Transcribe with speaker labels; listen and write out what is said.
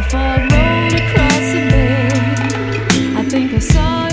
Speaker 1: Fog rolled across the bay. I think I saw